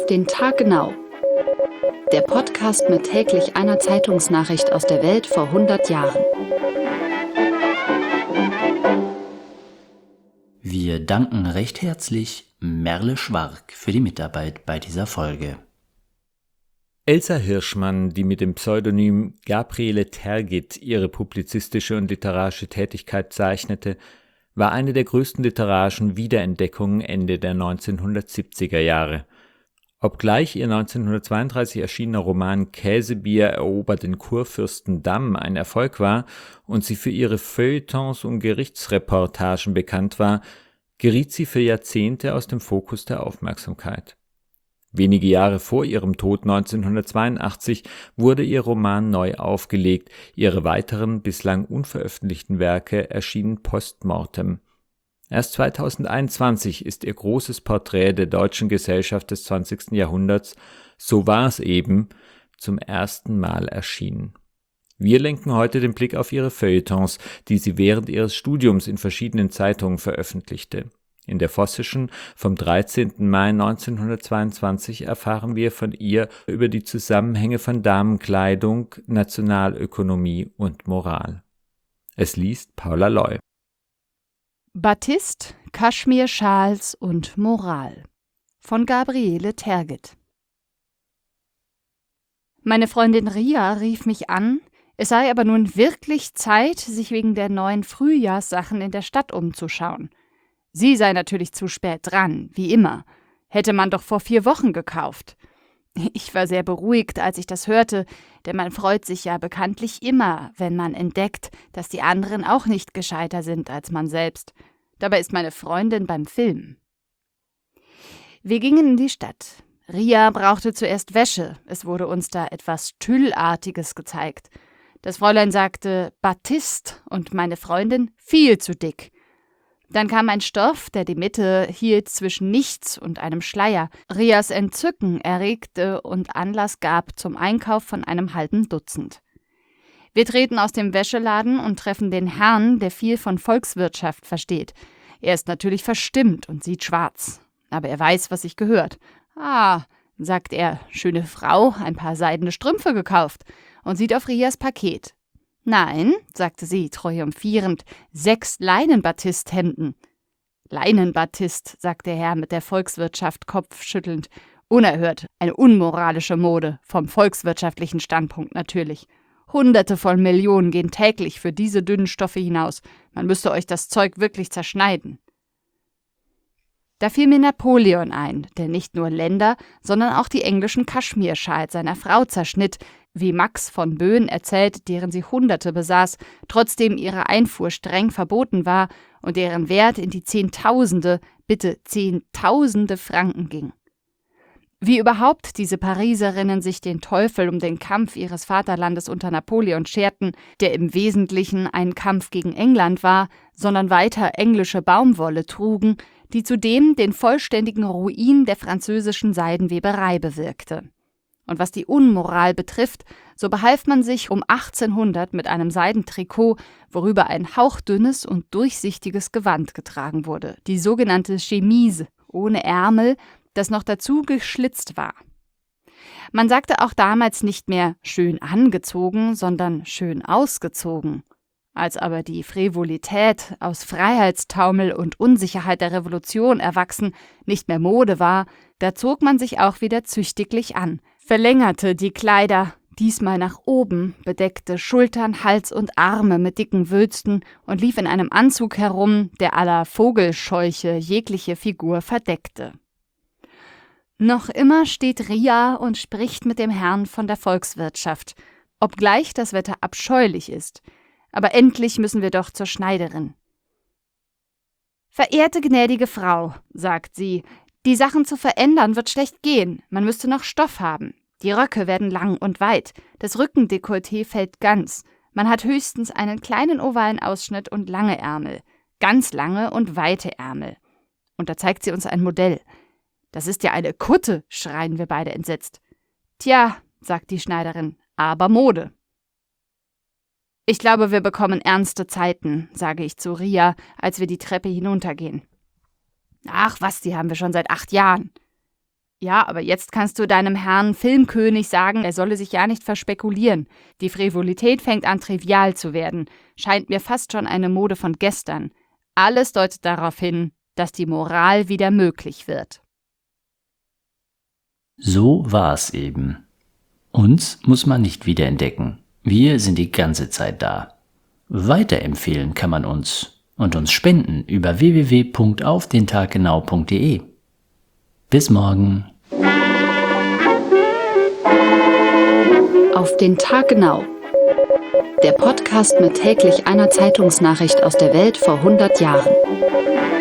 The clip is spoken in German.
den Tag genau. Der Podcast mit täglich einer Zeitungsnachricht aus der Welt vor 100 Jahren. Wir danken recht herzlich Merle Schwark für die Mitarbeit bei dieser Folge. Elsa Hirschmann, die mit dem Pseudonym Gabriele Tergit ihre publizistische und literarische Tätigkeit zeichnete, war eine der größten literarischen Wiederentdeckungen Ende der 1970er Jahre. Obgleich ihr 1932 erschienener Roman Käsebier erobert den Kurfürstendamm ein Erfolg war und sie für ihre Feuilletons und Gerichtsreportagen bekannt war, geriet sie für Jahrzehnte aus dem Fokus der Aufmerksamkeit. Wenige Jahre vor ihrem Tod 1982 wurde ihr Roman neu aufgelegt, ihre weiteren bislang unveröffentlichten Werke erschienen post mortem. Erst 2021 ist ihr großes Porträt der deutschen Gesellschaft des 20. Jahrhunderts, So war es eben, zum ersten Mal erschienen. Wir lenken heute den Blick auf ihre Feuilletons, die sie während ihres Studiums in verschiedenen Zeitungen veröffentlichte. In der Vossischen vom 13. Mai 1922 erfahren wir von ihr über die Zusammenhänge von Damenkleidung, Nationalökonomie und Moral. Es liest Paula Loy. Batist, Kaschmir-Schals und Moral von Gabriele Tergit. Meine Freundin Ria rief mich an, es sei aber nun wirklich Zeit, sich wegen der neuen Frühjahrssachen in der Stadt umzuschauen. Sie sei natürlich zu spät dran, wie immer. Hätte man doch vor 4 Wochen gekauft. Ich war sehr beruhigt, als ich das hörte, denn man freut sich ja bekanntlich immer, wenn man entdeckt, dass die anderen auch nicht gescheiter sind als man selbst. Dabei ist meine Freundin beim Film. Wir gingen in die Stadt. Ria brauchte zuerst Wäsche. Es wurde uns da etwas Tüllartiges gezeigt. Das Fräulein sagte Batist und meine Freundin viel zu dick. Dann kam ein Stoff, der die Mitte hielt zwischen nichts und einem Schleier, Rias Entzücken erregte und Anlass gab zum Einkauf von einem halben Dutzend. Wir treten aus dem Wäscheladen und treffen den Herrn, der viel von Volkswirtschaft versteht. Er ist natürlich verstimmt und sieht schwarz. Aber er weiß, was sich gehört. Ah, sagt er, schöne Frau, ein paar seidene Strümpfe gekauft und sieht auf Rias Paket. Nein, sagte sie triumphierend, 6 Leinenbatisthemden. Leinenbatist, sagt der Herr mit der Volkswirtschaft kopfschüttelnd. Unerhört, eine unmoralische Mode, vom volkswirtschaftlichen Standpunkt natürlich. Hunderte von Millionen gehen täglich für diese dünnen Stoffe hinaus. Man müsste euch das Zeug wirklich zerschneiden. Da fiel mir Napoleon ein, der nicht nur Länder, sondern auch die englischen Kaschmirschals seiner Frau zerschnitt, wie Max von Böhn erzählt, deren sie Hunderte besaß, trotzdem ihre Einfuhr streng verboten war und deren Wert in die Zehntausende, bitte Zehntausende Franken ging. Wie überhaupt diese Pariserinnen sich den Teufel um den Kampf ihres Vaterlandes unter Napoleon scherten, der im Wesentlichen ein Kampf gegen England war, sondern weiter englische Baumwolle trugen, die zudem den vollständigen Ruin der französischen Seidenweberei bewirkte. Und was die Unmoral betrifft, so behalf man sich um 1800 mit einem Seidentrikot, worüber ein hauchdünnes und durchsichtiges Gewand getragen wurde, die sogenannte Chemise, ohne Ärmel, das noch dazu geschlitzt war. Man sagte auch damals nicht mehr schön angezogen, sondern schön ausgezogen. Als aber die Frivolität aus Freiheitstaumel und Unsicherheit der Revolution erwachsen nicht mehr Mode war, da zog man sich auch wieder züchtiglich an, verlängerte die Kleider, diesmal nach oben, bedeckte Schultern, Hals und Arme mit dicken Wülsten und lief in einem Anzug herum, der à la Vogelscheuche jegliche Figur verdeckte. Noch immer steht Ria und spricht mit dem Herrn von der Volkswirtschaft, obgleich das Wetter abscheulich ist. Aber endlich müssen wir doch zur Schneiderin. »Verehrte gnädige Frau«, sagt sie, »die Sachen zu verändern wird schlecht gehen. Man müsste noch Stoff haben. Die Röcke werden lang und weit. Das Rückendekolleté fällt ganz. Man hat höchstens einen kleinen ovalen Ausschnitt und lange Ärmel. Ganz lange und weite Ärmel.« Und da zeigt sie uns ein Modell. »Das ist ja eine Kutte«, schreien wir beide entsetzt. »Tja«, sagt die Schneiderin, »aber Mode.« »Ich glaube, wir bekommen ernste Zeiten«, sage ich zu Ria, als wir die Treppe hinuntergehen. »Ach was, die haben wir schon seit 8 Jahren.« Ja, aber jetzt kannst du deinem Herrn Filmkönig sagen, er solle sich ja nicht verspekulieren. Die Frivolität fängt an, trivial zu werden. Scheint mir fast schon eine Mode von gestern. Alles deutet darauf hin, dass die Moral wieder möglich wird. So war es eben. Uns muss man nicht wiederentdecken. Wir sind die ganze Zeit da. Weiterempfehlen kann man uns und uns spenden über www.aufdentaggenau.de. Bis morgen. Auf den Tag genau. Der Podcast mit täglich einer Zeitungsnachricht aus der Welt vor 100 Jahren.